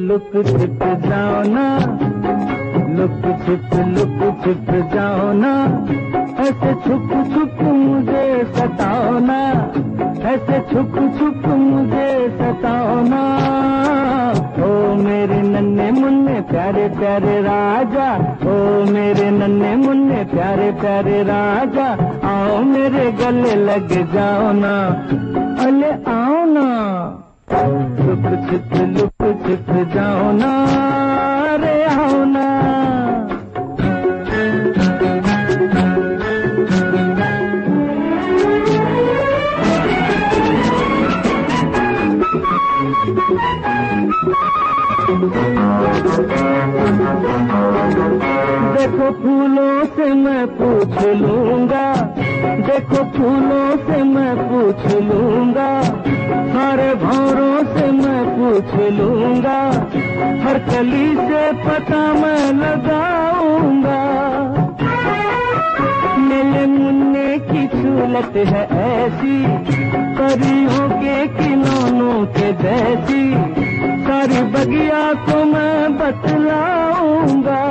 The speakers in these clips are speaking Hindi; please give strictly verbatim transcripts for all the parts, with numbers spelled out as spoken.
लुक छिप जाओ ना, लुक छिप लुक छिप जाओ ना, ऐसे छुप छुप मुझे सताओ ना, ऐसे छुप छुप मुझे सताओ ना। ओ मेरे नन्हे मुन्ने प्यारे प्यारे राजा, ओ मेरे नन्हे मुन्ने प्यारे प्यारे राजा, आओ मेरे गले लग जाओ ना, अले आओ ना। लुक छिप लुक छिप जाओ ना, अरे आओ ना। देखो फूलों से मैं पूछ लूंगा, देखो फूलों से मैं पूछ लूंगा, सारे भंवरों से मैं पूछ लूंगा, हर कली से पता मैं लगाऊंगा। मेरे मुन्ने की सूरत है ऐसी, परियों के खिलौनों के जैसी, सारी बगिया को मैं बतलाऊंगा।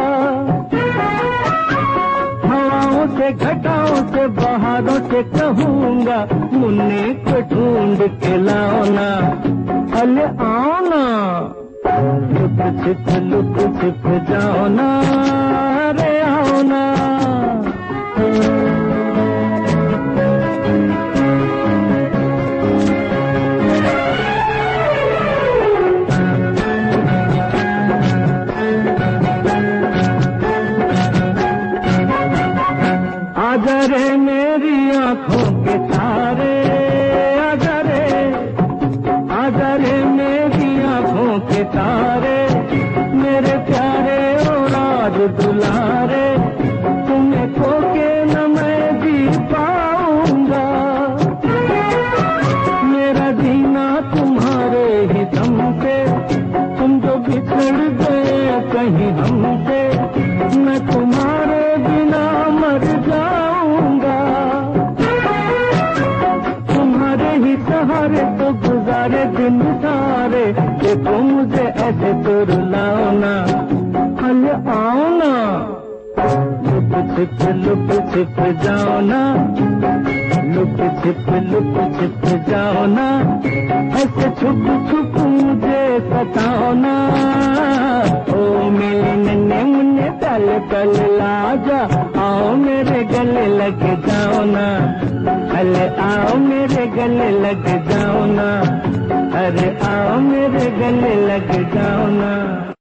हवाओं से घटाओं से बहारों से कहूंगा, मुन्ने को ढूंढ के लाओ ना, अले आओ ना। लुक छिप लुक छिप जाओ ना, अरे आओ ना। आजा रे मेरी आंखों के तारे, आजा रे, आजा रे मेरी आंखों के तारे, मेरे प्यारे और आज दुलारे, तुम्हें खो के न मैं जी पाऊंगा। मेरा जीना तुम्हारे ही दम पे, तुम जो बिछड़ गए कहीं हमसे, मैं तुम्हारे बिना मर जाऊंगा। तुम्हारे ही सहारे तो गुजारे दिन सारे, देखो मुझे ऐसे तो रुलाओ ना, अले आओ ना। लुक छिप लुक छिप जाओ ना, लुक छिप लुक छिप जाओ ना, ऐसे छुप छुप मुझे सताओ ना। ओ मेरे नन्हे मुन्ने पल पल लाजा, आओ मेरे गले लग जाओ ना, अरे आओ मेरे गले लग जाओ ना, अरे आओ मेरे गले लग जाओ ना।